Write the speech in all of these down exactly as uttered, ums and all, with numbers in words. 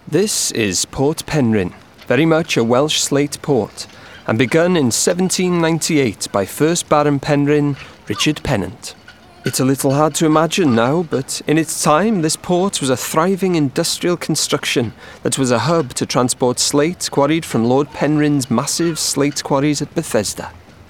This is Port Penrhyn, very much a Welsh slate port, and begun in seventeen ninety-eight by first Baron Penrhyn, Richard Pennant. It's a little hard to imagine now, but in its time this port was a thriving industrial construction that was a hub to transport slate quarried from Lord Penrhyn's massive slate quarries at Bethesda.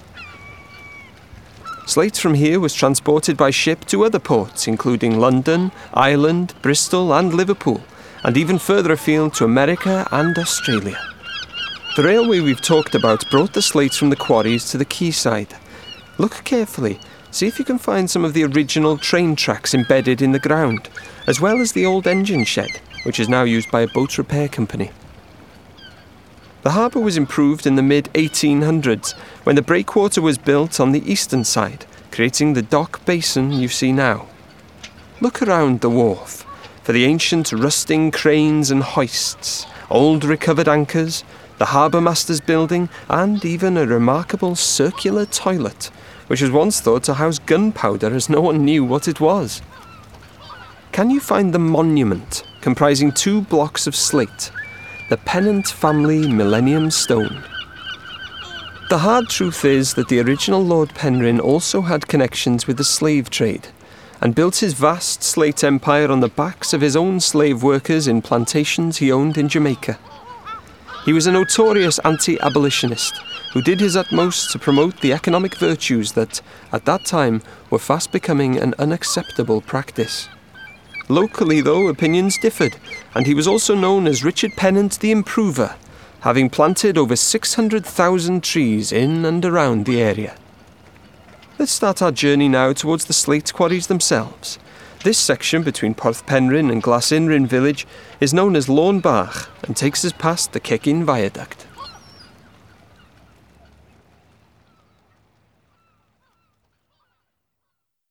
Slate from here was transported by ship to other ports, including London, Ireland, Bristol and Liverpool, and even further afield to America and Australia. The railway we've talked about brought the slate from the quarries to the quayside. Look carefully, see if you can find some of the original train tracks embedded in the ground, as well as the old engine shed, which is now used by a boat repair company. The harbour was improved in the mid eighteen hundreds, when the breakwater was built on the eastern side, creating the dock basin you see now. Look around the wharf for the ancient rusting cranes and hoists, old recovered anchors, the harbour master's building, and even a remarkable circular toilet, which was once thought to house gunpowder as no one knew what it was. Can you find the monument, comprising two blocks of slate, the Pennant family Millennium Stone? The hard truth is that the original Lord Penrhyn also had connections with the slave trade, and built his vast slate empire on the backs of his own slave workers in plantations he owned in Jamaica. He was a notorious anti-abolitionist who did his utmost to promote the economic virtues that, at that time, were fast becoming an unacceptable practice. Locally, though, opinions differed, and he was also known as Richard Pennant the Improver, having planted over six hundred thousand trees in and around the area. Let's start our journey now towards the slate quarries themselves. This section between Porth Penrhyn and Glasinrhyn village is known as Lawn Bach and takes us past the Cegin Viaduct.